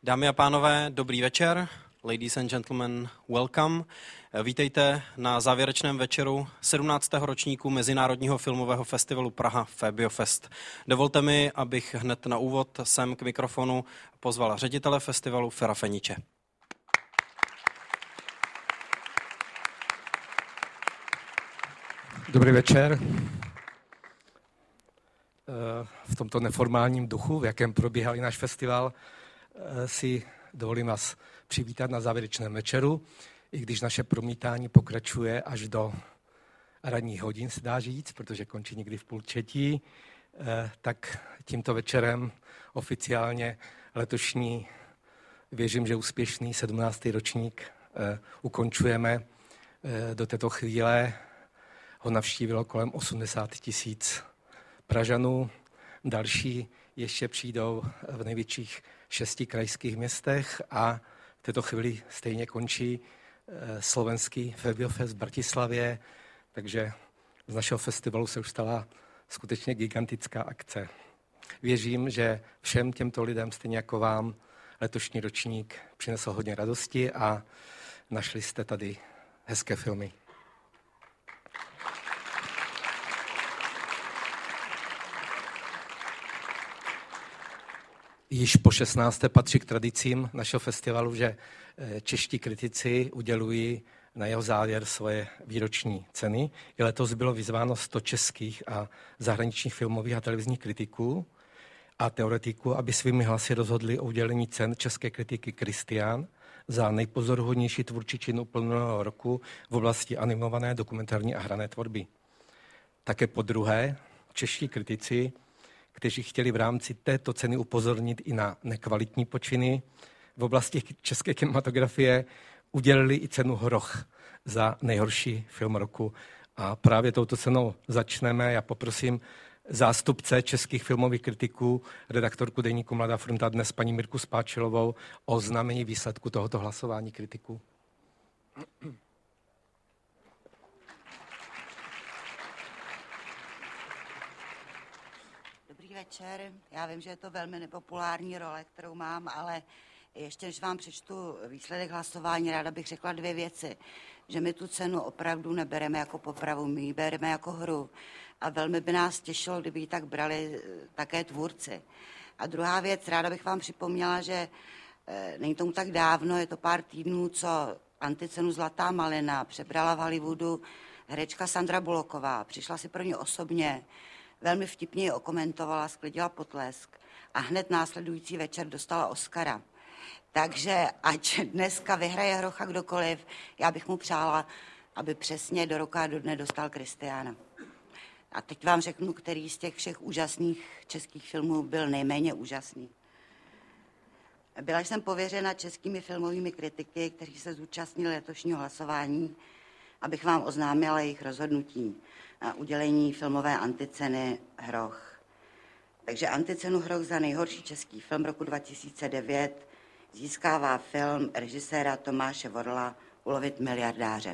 Dámy a pánové, dobrý večer. Ladies and gentlemen, welcome. Vítejte na závěrečném večeru 17. ročníku Mezinárodního filmového festivalu Praha FeBioFest. Dovolte mi, abych hned na úvod sem k mikrofonu pozval ředitele festivalu Fera Feniče. Dobrý večer. V tomto neformálním duchu, v jakém probíhal i náš festival, si dovolím vás přivítat na závěrečném večeru, i když naše promítání pokračuje až do ranních hodin, se dá říct, protože končí někdy v 2:30, tak tímto večerem oficiálně letošní, věřím, že úspěšný 17. ročník ukončujeme. Do této chvíle ho navštívilo kolem 80 000 Pražanů. Další ještě přijdou v největších 6 krajských městech a v této chvíli stejně končí slovenský FeBioFest v Bratislavě, takže z našeho festivalu se už stala skutečně gigantická akce. Věřím, že všem těmto lidem, stejně jako vám, letošní ročník přinesl hodně radosti a našli jste tady hezké filmy. Již po 16. patří k tradicím našeho festivalu, že čeští kritici udělují na jeho závěr svoje výroční ceny. I letos bylo vyzváno 100 českých a zahraničních filmových a televizních kritiků a teoretiků, aby svými hlasy rozhodli o udělení cen české kritiky Kristián za nejpozoruhodnější tvůrčí čin uplynulého roku v oblasti animované, dokumentární a hrané tvorby. Také podruhé čeští kritici, kteří chtěli v rámci této ceny upozornit i na nekvalitní počiny v oblasti české kinematografie, udělili i cenu Hroch za nejhorší film roku. A právě touto cenou začneme. Já poprosím zástupce českých filmových kritiků, redaktorku deníku Mladá fronta dnes paní Mirku Spáčilovou, o oznámení výsledku tohoto hlasování kritiků. Večer. Já vím, že je to velmi nepopulární role, kterou mám, ale ještě než vám přečtu výsledek hlasování, ráda bych řekla 2 věci. Že my tu cenu opravdu nebereme jako popravu, my ji bereme jako hru. A velmi by nás těšilo, kdyby ji tak brali také tvůrci. A druhá věc, ráda bych vám připomněla, že není tomu tak dávno, je to pár týdnů, co anticenu Zlatá malina přebrala v Hollywoodu herečka Sandra Bullocková. Přišla si pro ní osobně, velmi vtipně ji okomentovala, sklidila potlesk a hned následující večer dostala Oscara. Takže ať dneska vyhraje Hrocha kdokoliv, já bych mu přála, aby přesně do roka a do dne dostal Kristiána. A teď vám řeknu, který z těch všech úžasných českých filmů byl nejméně úžasný. Byla jsem pověřena českými filmovými kritiky, kteří se zúčastnili letošního hlasování, abych vám oznámila jejich rozhodnutí na udělení filmové anticeny Hroch. Takže anticenu Hroch za nejhorší český film roku 2009 získává film režiséra Tomáše Vorla Ulovit miliardáře.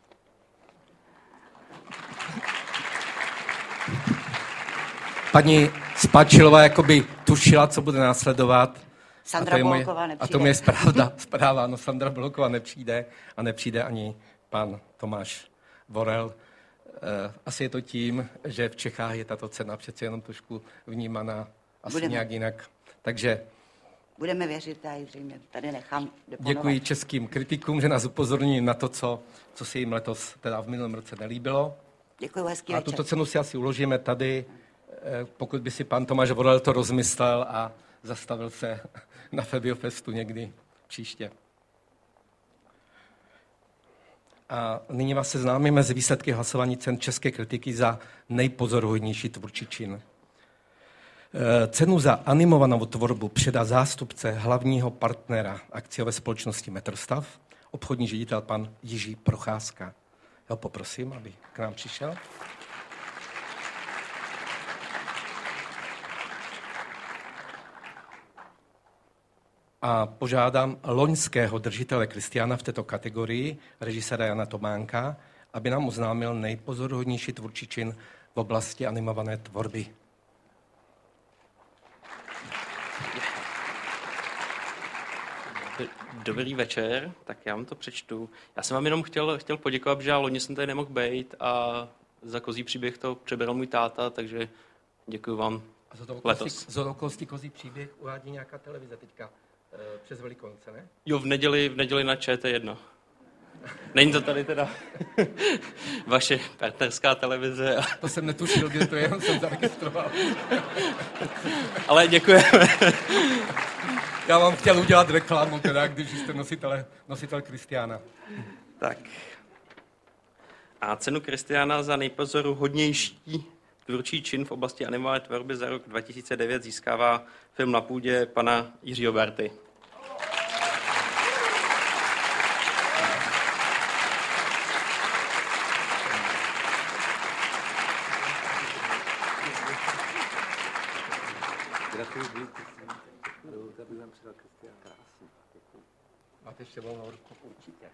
Paní Spáčilová jakoby tušila, co bude následovat. Sandra Bullocková nepřijde. A to je zpráva. No, Sandra Bullocková nepřijde a nepřijde ani pan Tomáš Vorel. Asi je to tím, že v Čechách je tato cena přece jenom trošku vnímaná asi nějak jinak. Takže budeme věřit, já ji zřejmě tady nechám deponovat. Děkuji českým kritikům, že nás upozorní na to, co se jim letos, teda v minulém roce, nelíbilo. Děkuji, hezký večer. A tuto cenu si asi uložíme tady, pokud by si pan Tomáš Vorel to rozmyslel a zastavil se na FeBioFestu někdy příště. A nyní vás seznámíme s výsledky hlasování cen české kritiky za nejpozoruhodnější tvůrčí čin. Cenu za animovanou tvorbu předá zástupce hlavního partnera akciové společnosti Metrostav, obchodní ředitel pan Jiří Procházka. Já poprosím, aby k nám přišel. A požádám loňského držitele Kristiána v této kategorii, režiséra Jana Tománka, aby nám oznámil nejpozoruhodnější tvůrčí čin v oblasti animované tvorby. Dobrý večer, tak já vám to přečtu. Já jsem vám jenom chtěl poděkovat, že loni jsem tady nemohl být a za kozí příběh to přebral můj táta, takže děkuji vám letos. Z okolností kozí příběh uvádí nějaká televize teďka přes Velikonoce, ne? Jo, v neděli na ČT1. Není to tady teda vaše partnerská televize. To jsem netušil, kde to je, jenom jsem zaregistroval. Ale děkujeme. Já vám chtěl udělat reklamu, teda, když jste nositel Kristiána. Tak. A cenu Kristiána za nejpozoruhodnější tvůrčí čin v oblasti animované tvorby za rok 2009 získává film Na půdě pana Jiřího Barty. Máte ještě volnou ruku? Určitě.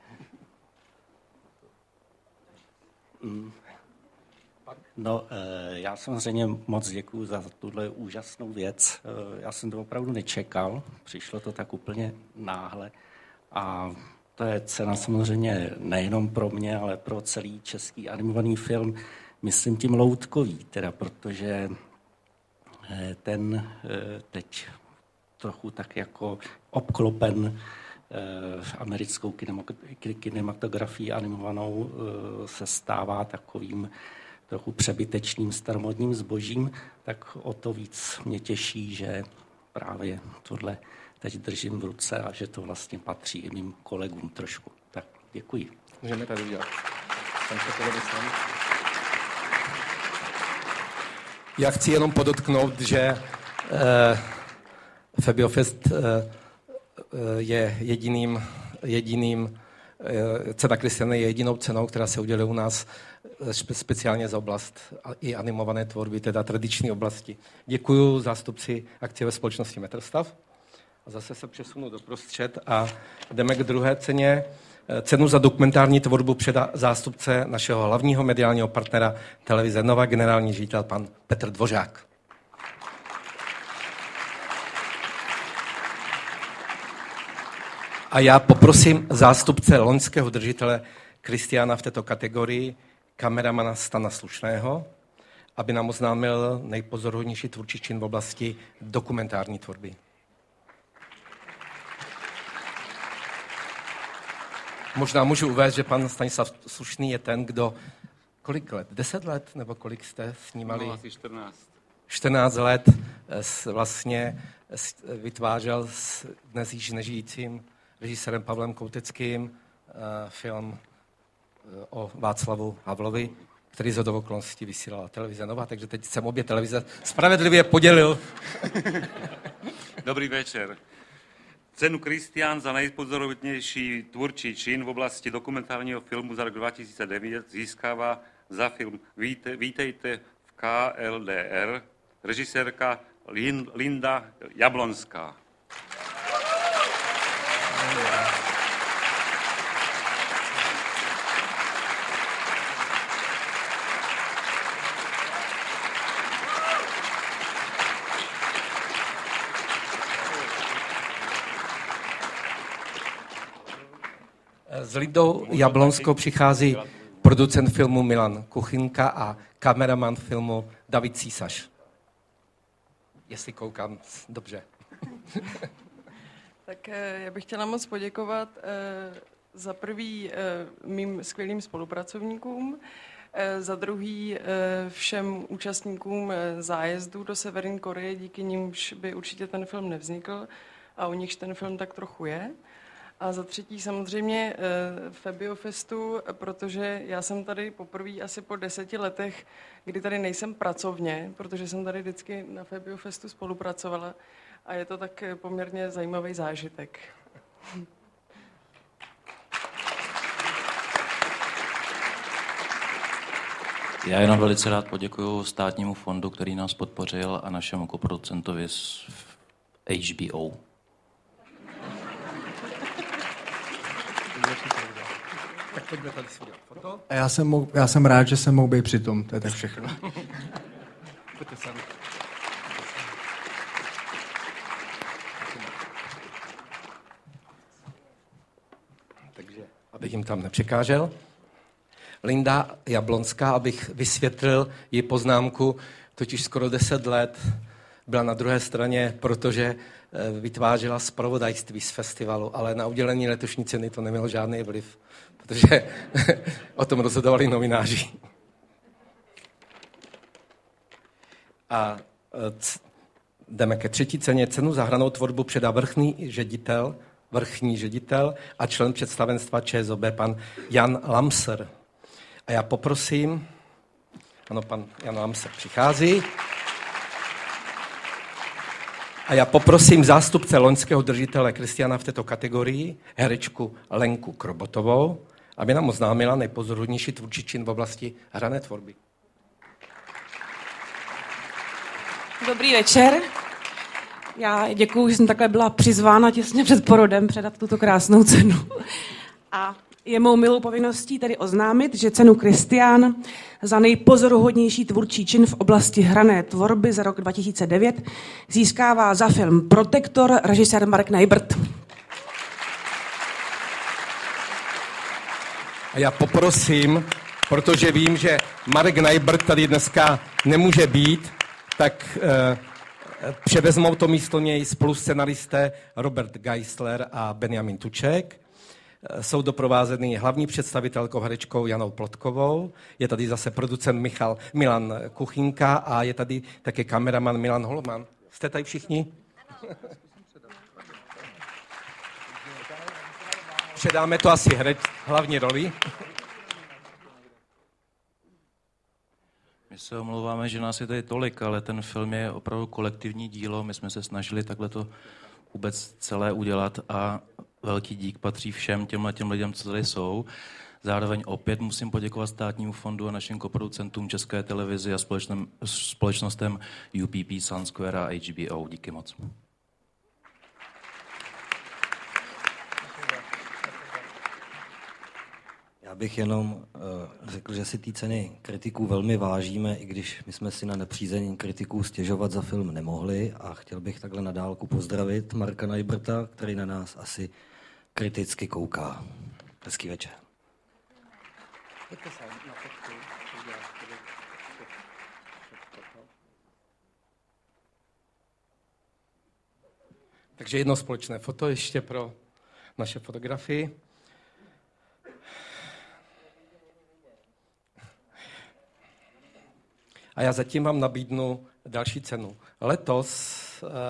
No, já samozřejmě moc děkuju za tuhle úžasnou věc. Já jsem to opravdu nečekal, přišlo to tak úplně náhle a to je cena samozřejmě nejenom pro mě, ale pro celý český animovaný film, myslím tím loutkový, teda, protože ten teď trochu tak jako obklopen americkou kinematografií animovanou se stává takovým trochu přebytečným staromodním zbožím, tak o to víc mě těší, že právě tohle teď držím v ruce a že to vlastně patří i mým kolegům trošku. Tak děkuji. Můžeme tady udělat. Já chci jenom podotknout, že Febiofest je jediným cena Kristiána je jedinou cenou, která se uděluje u nás speciálně za oblast i animované tvorby, teda tradiční oblasti. Děkuji zástupci akciové společnosti Metrstav. A zase se přesunu doprostřed a jdeme k druhé ceně. Cenu za dokumentární tvorbu předá zástupce našeho hlavního mediálního partnera televize Nova, generální ředitel pan Petr Dvořák. A já poprosím zástupce loňského držitele Kristiána v této kategorii, kameramana Stana Slušného, aby nám oznámil nejpozoruhodnější tvůrčí čin v oblasti dokumentární tvorby. Možná můžu uvést, že pan Stanislav Slušný je ten, kdo kolik let? 10 let? Nebo kolik jste snímali? No, asi 14. 14 let vlastně vytvářel s dnes již nežijícím režisérem Pavlem Kouteckým film o Václavu Havlovi, který z okolností vysílala televize Nova, takže teď jsem obě televize spravedlivě podělil. Dobrý večer. Cenu Kristián za nejpozoruhodnější tvůrčí čin v oblasti dokumentárního filmu za rok 2009 získává za film Vítejte v KLDR režisérka Linda Jablonská. S Lindou Jablonskou přichází producent filmu Milan Kuchinka a kameraman filmu David Císař. Jestli koukám dobře. Tak já bych chtěla moc poděkovat za prvý mým skvělým spolupracovníkům, za druhý všem účastníkům zájezdu do Severní Koreje, díky nimž by určitě ten film nevznikl a u nichž ten film tak trochu je. A za třetí samozřejmě Febiofestu, protože já jsem tady poprvé asi po 10 letech, kdy tady nejsem pracovně, protože jsem tady vždycky na Febiofestu spolupracovala a je to tak poměrně zajímavý zážitek. Já jenom velice rád poděkuju státnímu fondu, který nás podpořil a našemu koproducentovi z HBO. Tak pojďme tady si udělat foto. A já jsem rád, že jsem mohl být přitom, to je tak všechno. Pojďte sami. abych jim tam nepřekážel. Linda Jablonská, abych vysvětlil její poznámku, totiž skoro 10 let byla na druhé straně, protože vytvářela zpravodajství z festivalu, ale na udělení letošní ceny to nemělo žádný vliv, protože o tom rozhodovali novináři. A jdeme ke třetí ceně. Cenu za hranou tvorbu předá vrchní ředitel a člen představenstva ČSOB, pan Jan Lamser. A já poprosím, ano, pan Jan Lamser přichází, a já poprosím zástupce loňského držitele Kristiána v této kategorii, herečku Lenku Krobotovou, aby nám oznámila nejpozoruhodnější tvůrčí čin v oblasti hrané tvorby. Dobrý večer. Já děkuju, že jsem takhle byla přizvána těsně před porodem předat tuto krásnou cenu. A je mou milou povinností tedy oznámit, že cenu Kristián za nejpozoruhodnější tvůrčí čin v oblasti hrané tvorby za rok 2009 získává za film Protektor režisér Marek Najbrt. A já poprosím, protože vím, že Marek Najbrt tady dneska nemůže být, tak převezmou to místo něj spoluscenaristé Robert Geisler a Benjamin Tuček. Jsou doprovázeny hlavní představitelkou herečkou Janou Plotkovou, je tady zase producent Milan Kuchynka a je tady také kameraman Milan Holman. Jste tady všichni? Předáme to asi hlavní roli. My se omlouváme, že nás je tady tolik, ale ten film je opravdu kolektivní dílo. My jsme se snažili takhle to vůbec celé udělat a velký dík patří všem těm lidem, co tady jsou. Zároveň opět musím poděkovat Státnímu fondu a našim koproducentům České televizi a společnostem UPP, Sunsquare a HBO. Díky moc. Já bych jenom řekl, že si té ceny kritiků velmi vážíme, i když my jsme si na nepřízeň kritiků stěžovat za film nemohli, a chtěl bych takhle na dálku pozdravit Marka Najbrta, který na nás asi kriticky kouká. Hezký večer. Takže jedno společné foto ještě pro naše fotografii. A já zatím vám nabídnu další cenu. Letos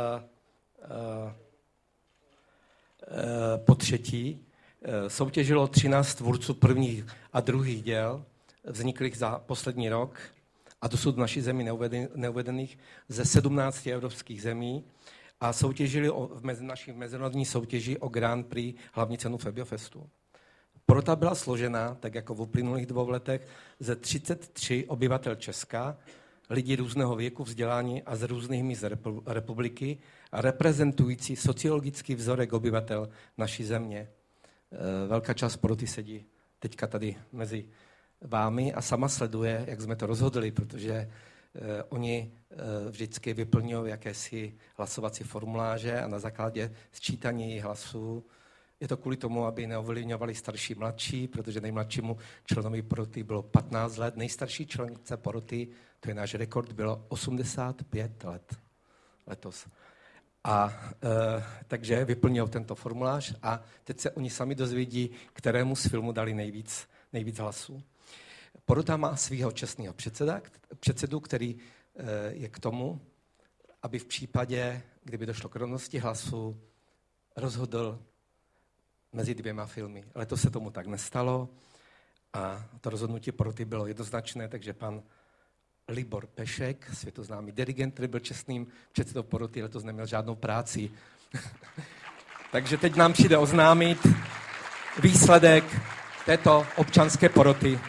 po třetí soutěžilo 13 tvůrců prvních a druhých děl, vzniklých za poslední rok a dosud v naší zemi neuvedených ze 17 evropských zemí, a soutěžili v naší mezinárodní soutěži o Grand Prix hlavní cenu Febiofestu. Porota byla složena, tak jako v uplynulých 2 letech, ze 33 obyvatel Česka, lidí různého věku, vzdělání a z různých míst republiky, reprezentující sociologický vzorek obyvatel naší země. Velká část poroty sedí teďka tady mezi vámi a sama sleduje, jak jsme to rozhodli, protože oni vždycky vyplňují jakési hlasovací formuláře a na základě sčítání jejich hlasů. Je to kvůli tomu, aby neovlivňovali starší mladší, protože nejmladšímu členovi poroty bylo 15 let. Nejstarší členice poroty, to je náš rekord, bylo 85 let letos. A takže vyplňují tento formulář a teď se oni sami dozvědí, kterému z filmu dali nejvíc hlasů. Porota má svého čestného předsedu, který je k tomu, aby v případě, kdyby došlo k rovnosti hlasů, rozhodl mezi 2 filmy. Letos se tomu tak nestalo a to rozhodnutí poroty bylo jednoznačné, takže pan Libor Pešek, světoznámý dirigent, který byl čestným předsedou poroty, letos neměl žádnou práci. Takže teď nám přijde oznámit výsledek této občanské poroty.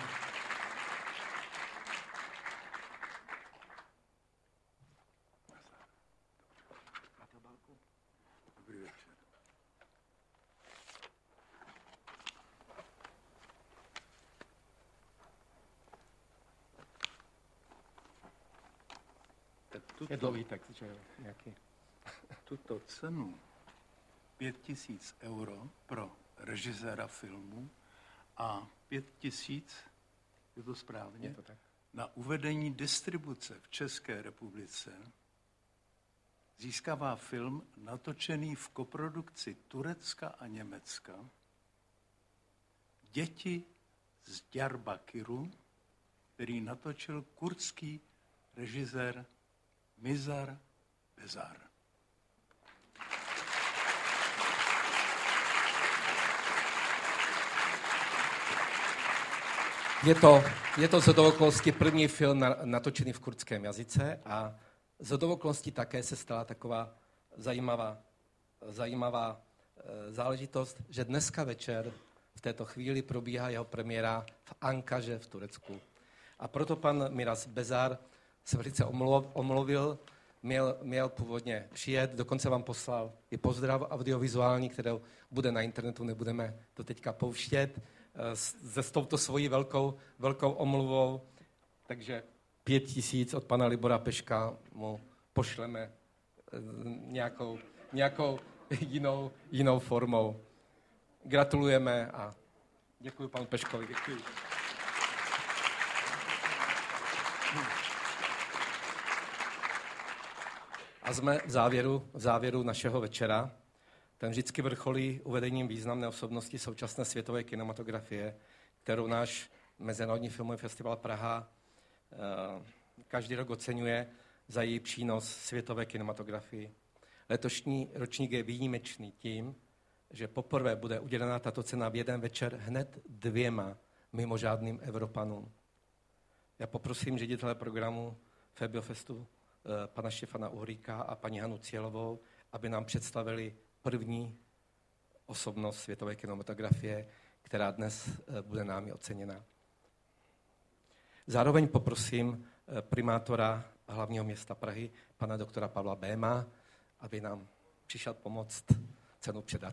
Je dlouhý text, že nějaký. Tuto cenu 5 000 euro pro režiséra filmu a 5 000, je to správně, je to tak, na uvedení distribuce v České republice získává film natočený v koprodukci Turecka a Německa Děti z Diyarbakiru, který natočil kurdský režisér Mizar Bezar. Je to shodou okolností první film natočený v kurdském jazyce a shodou okolností také se stala taková zajímavá záležitost, že dneska večer v této chvíli probíhá jeho premiéra v Ankaře v Turecku. A proto pan Miras Bezar se velice omluvil, měl původně přijet, dokonce vám poslal i pozdrav audiovizuální, kterou bude na internetu, nebudeme to teďka pouštět, s touto svojí velkou omluvou, takže 5 000 od pana Libora Peška mu pošleme nějakou jinou formou. Gratulujeme a děkuji panu Peškovi. Děkuji. A jsme v závěru našeho večera. Ten vždycky vrcholí uvedením významné osobnosti současné světové kinematografie, kterou náš Mezinárodní filmový festival Praha každý rok oceňuje za její přínos světové kinematografii. Letošní ročník je výjimečný tím, že poprvé bude udělena tato cena v jeden večer hned 2 mimořádným Evropanům. Já poprosím ředitele programu FabioFestu pana Štěfana Uhríka a paní Hanu Cielovou, aby nám představili první osobnost světové kinematografie, která dnes bude námi oceněna. Zároveň poprosím primátora hlavního města Prahy, pana doktora Pavla Béma, aby nám přišel pomoct cenu předat.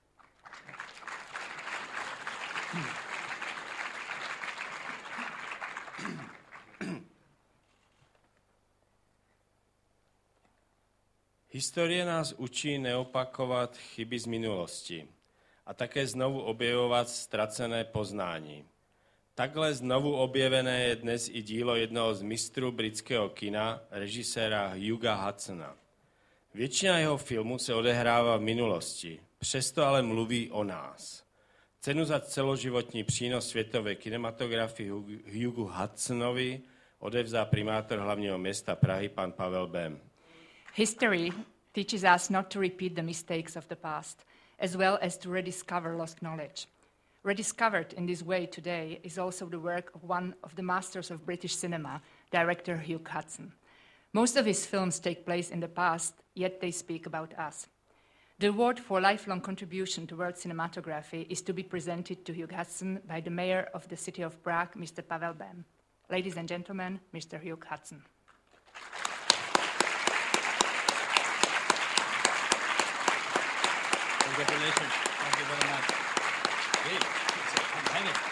Historie nás učí neopakovat chyby z minulosti a také znovu objevovat ztracené poznání. Takhle znovu objevené je dnes i dílo jednoho z mistrů britského kina, režiséra Hugha Hudsona. Většina jeho filmů se odehrává v minulosti, přesto ale mluví o nás. Cenu za celoživotní přínos světové kinematografii Hughu Hudsonovi odevzdá primátor hlavního města Prahy, pan Pavel Bém. History teaches us not to repeat the mistakes of the past, as well as to rediscover lost knowledge. Rediscovered in this way today is also the work of one of the masters of British cinema, director Hugh Hudson. Most of his films take place in the past, yet they speak about us. The award for lifelong contribution to world cinematography is to be presented to Hugh Hudson by the mayor of the city of Prague, Mr. Pavel Bém. Ladies and gentlemen, Mr. Hugh Hudson. Congratulations. Thank you very much. Hey, hang it.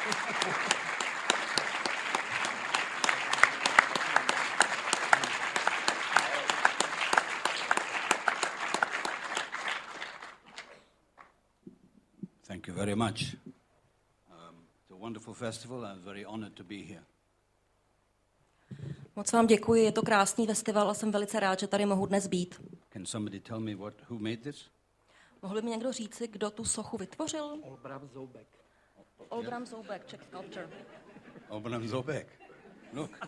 Thank you very much. It's a wonderful festival. I'm very honored to be here. Moc vám děkuji, je to krásný festival a jsem velice rád, že tady mohu dnes být. Can somebody tell me who made this? Mohl by někdo říci, kdo tu sochu vytvořil? Olbram Zoubek. Olbram Zoubek, Czech sculptor. Olbram Zoubek. Look.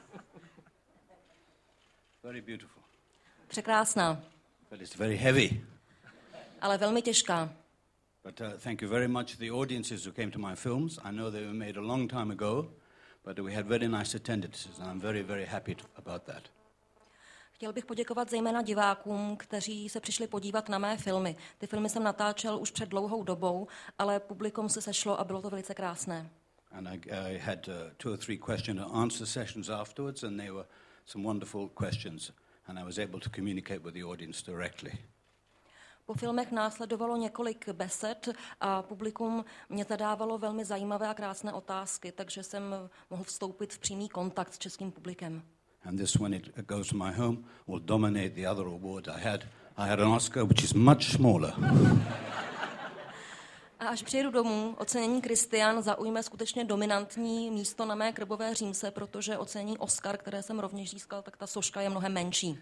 Very beautiful. Překrásná. But it's very heavy. Ale velmi těžká. But thank you very much the audiences who came to my films. I know they were made a long time ago, but we had very nice attendances and I'm very, very happy about that. Chtěl bych poděkovat zejména divákům, kteří se přišli podívat na mé filmy. Ty filmy jsem natáčel už před dlouhou dobou, ale publikum se sešlo a bylo to velice krásné. And I had 2 or 3 question and answer sessions afterwards and they were some wonderful questions and I was able to communicate with the audience directly. Po filmech následovalo několik besed a publikum mě zadávalo velmi zajímavé a krásné otázky, takže jsem mohl vstoupit v přímý kontakt s českým publikem. And this, when it goes to my home, will dominate the other award I had. I had an Oscar which is much smaller. A až přijedu domů, ocenění Kristián zaujme skutečně dominantní místo na mé krbové římse, protože ocenění Oscar, které jsem rovněž získal, tak ta soška je mnohem menší.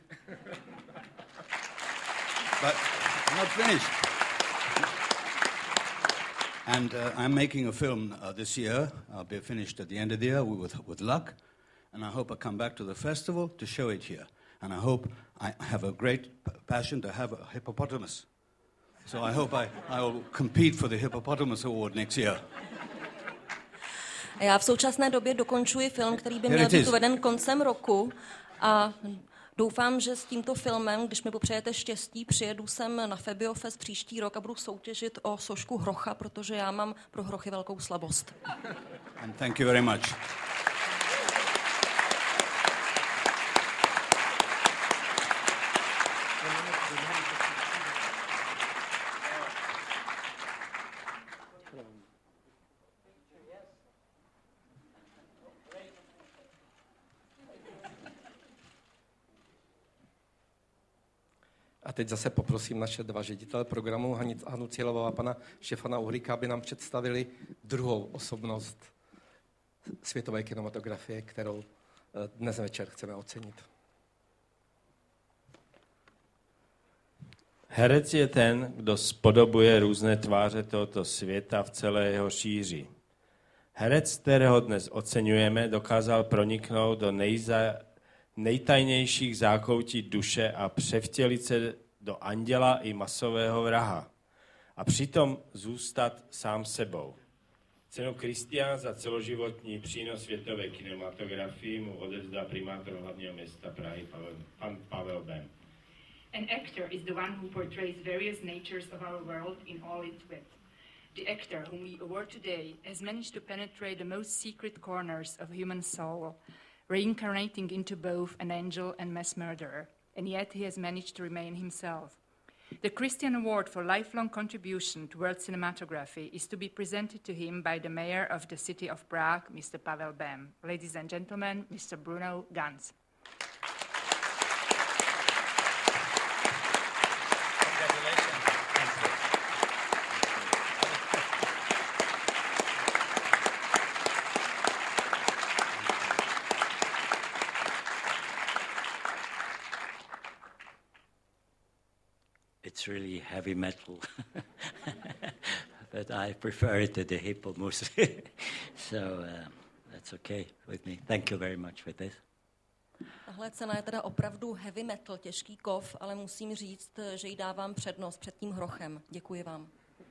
But I'm not finished. And I'm making a film this year. I'll be finished at the end of the year with luck. And I hope I come back to the festival to show it here. And I hope I have a great passion to have a hippopotamus. So I hope I will compete for the Hippopotamus Award next year. Já v současné době dokončuji film, který by měl být uveden koncem roku a doufám, že s tímto filmem, když mi popřejete štěstí, přijedu sem na FabioFest příští rok a budu soutěžit o sošku hrocha, protože já mám pro hrochy velkou slabost. And thank you very much. A teď zase poprosím naše dva ředitele programu, Hanu Cílovou a pana Štefana Uhlíka, aby nám představili druhou osobnost světové kinematografie, kterou dnes večer chceme ocenit. Herec je ten, kdo spodobuje různé tváře tohoto světa v celé jeho šíři. Herec, kterého dnes oceňujeme, dokázal proniknout do nejtajnějších zákoutí duše a převtělit se do anděla i masového vraha. A přitom zůstat sám sebou. Cenu Kristián za celoživotní přínos světové kinematografii mu odevzdá primátor hlavního města Prahy pan Pavel Bém. An actor is the one who portrays various natures of our world in all its width. The actor whom we award today has managed to penetrate the most secret corners of human soul, reincarnating into both an angel and mass murderer, and yet he has managed to remain himself. The Kristián Award for lifelong contribution to world cinematography is to be presented to him by the mayor of the city of Prague, Mr. Pavel Bém. Ladies and gentlemen, Mr. Bruno Ganz. It's really heavy metal, but I prefer it to the hippopotamus, so that's okay with me. Thank you very much for this. Tahle cena je teda opravdu heavy metal, těžký kov, ale musím říct, že jí dávám přednost před tím hrochem. Děkuji vám.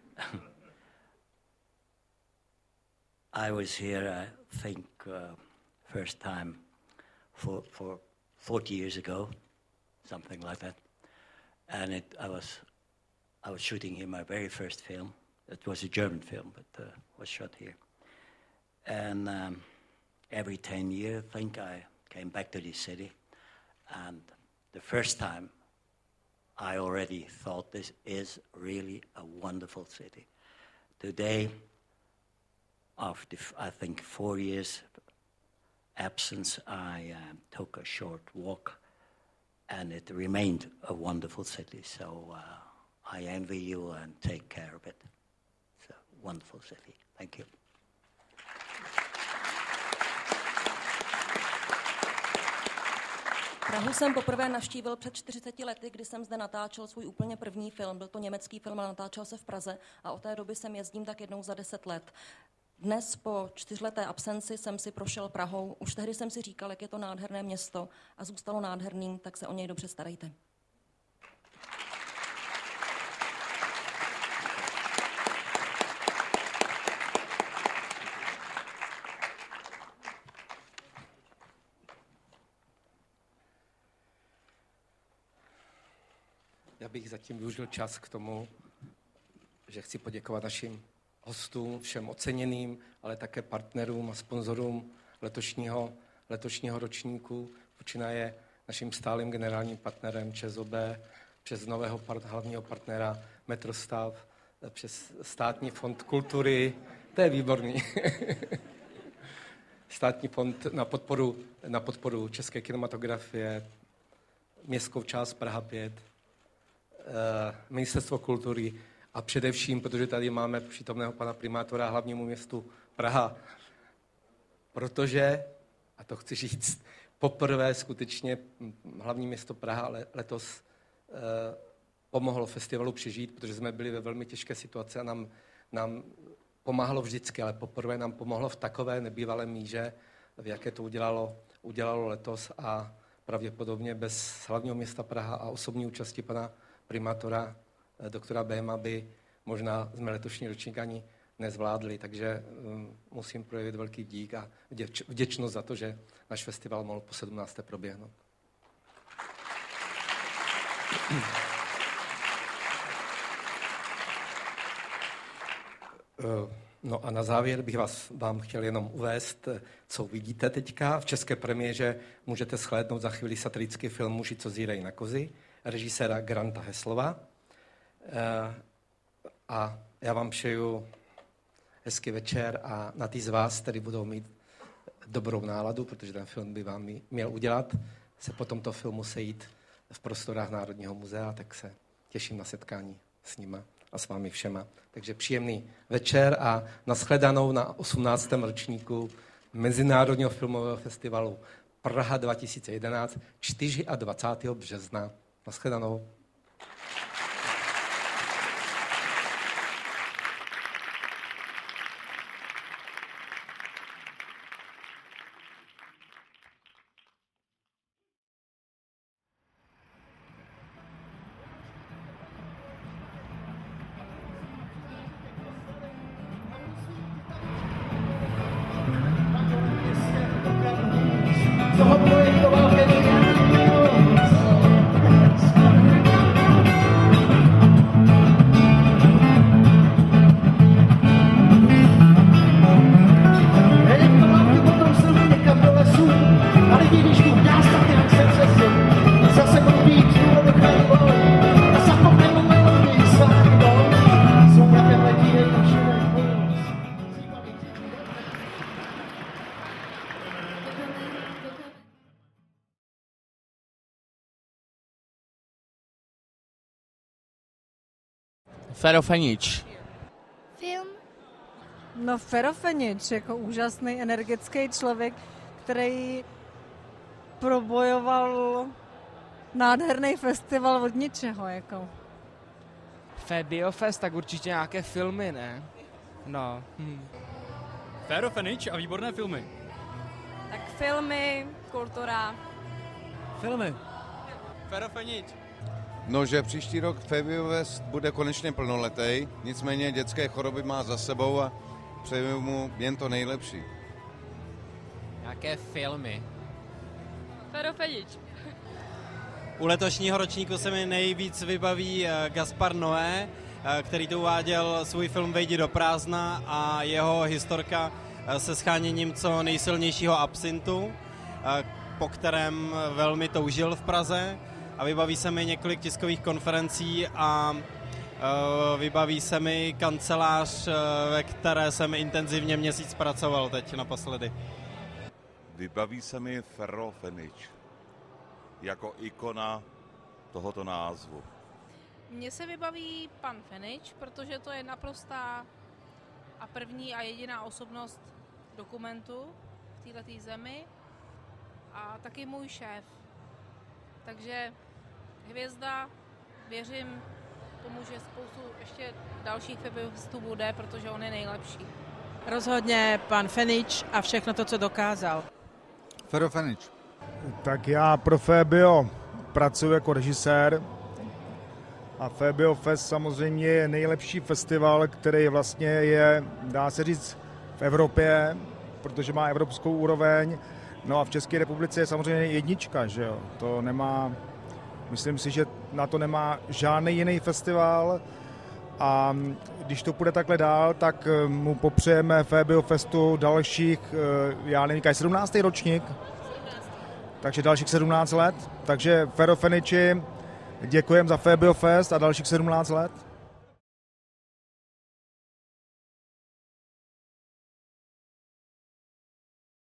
I was here, I think, first time for 40 years ago, something like that. And I was shooting here my very first film. It was a German film, but was shot here. And every 10 years, I think I came back to this city. And the first time, I already thought this is really a wonderful city. Today, after I think 4 years absence, I took a short walk. And it remained a wonderful city, so I envy you and take care of it. It's a wonderful city. Thank you. Prahu jsem poprvé navštívil před 40 lety, kdy jsem zde natáčel svůj úplně první film. Byl to německý film, ale natáčel se v Praze a od té doby sem jezdím tak jednou za 10 let. Dnes po 4leté absenci jsem si prošel Prahou. Už tehdy jsem si říkal, jak je to nádherné město a zůstalo nádherným, tak se o něj dobře starejte. Já bych zatím využil čas k tomu, že chci poděkovat našim hostům, všem oceněným, ale také partnerům a sponzorům letošního ročníku. Počínaje naším stálým generálním partnerem ČSOB, přes nového hlavního partnera Metrostav, přes Státní fond kultury. To je výborný. Státní fond na podporu české kinematografie, městskou část Praha 5, Ministerstvo kultury A především, protože tady máme přítomného pana primátora hlavnímu městu Praha, protože, a to chci říct, poprvé skutečně hlavní město Praha letos pomohlo festivalu přežít, protože jsme byli ve velmi těžké situaci a nám pomáhalo vždycky, ale poprvé nám pomohlo v takové nebývalé míře, v jaké to udělalo letos a pravděpodobně bez hlavního města Praha a osobní účasti pana primátora doktora Béma by možná jsme letošní ročník ani nezvládli, takže musím projevit velký dík a vděčnost za to, že náš festival mohl po 17. proběhnout. No a na závěr bych vám chtěl jenom uvést, co vidíte teďka. V české premiéře můžete shlédnout za chvíli satirický film Muži, co zírají na kozy, režiséra Granta Heslova. A já vám přeju hezký večer a na ty z vás, kteří budou mít dobrou náladu, protože ten film by vám měl udělat, se po tomto filmu sejít v prostorách Národního muzea, tak se těším na setkání s nima a s vámi všema. Takže příjemný večer a nashledanou na 18. ročníku Mezinárodního filmového festivalu Praha 2011 24. března. Nashledanou. Fero Fenič. Film? No Fero Fenič, jako úžasný, energický člověk, který probojoval nádherný festival od ničeho, jako. Febiofest, tak určitě nějaké filmy, ne? No. Fero Fenič a výborné filmy. Tak filmy, kultura. Filmy. Fero Fenič. No, že příští rok Febiofest bude konečně plnoletý, nicméně dětské choroby má za sebou a přeju mu jen to nejlepší. Nějaké filmy. Fero Fenič. U letošního ročníku se mi nejvíc vybaví Gaspar Noé, který tu uváděl svůj film Vejdi do prázdna a jeho historka se scháněním co nejsilnějšího absintu, po kterém velmi toužil v Praze. A vybaví se mi několik tiskových konferencí a vybaví se mi kancelář, ve které jsem intenzivně měsíc pracoval teď naposledy. Vybaví se mi Fero Fenič jako ikona tohoto názvu. Mně se vybaví pan Fenič, protože to je naprostá a první a jediná osobnost dokumentu v této zemi a taky můj šéf. Takže hvězda, věřím tomu, že spoustu ještě dalších Febiofestů bude, protože on je nejlepší. Rozhodně pan Fenič a všechno to, co dokázal. Fero Fenič. Tak já pro Febio pracuji jako režisér a Febiofest samozřejmě je nejlepší festival, který vlastně je, dá se říct, v Evropě, protože má evropskou úroveň. No a v České republice je samozřejmě jednička, že jo. To nemá, myslím si, že na to nemá žádný jiný festival a když to půjde takhle dál, tak mu popřejeme Febiofestu dalších, já nevím, 17. ročník, takže dalších 17 let. Takže Fero Feniči, děkujem za Febiofest a dalších 17 let.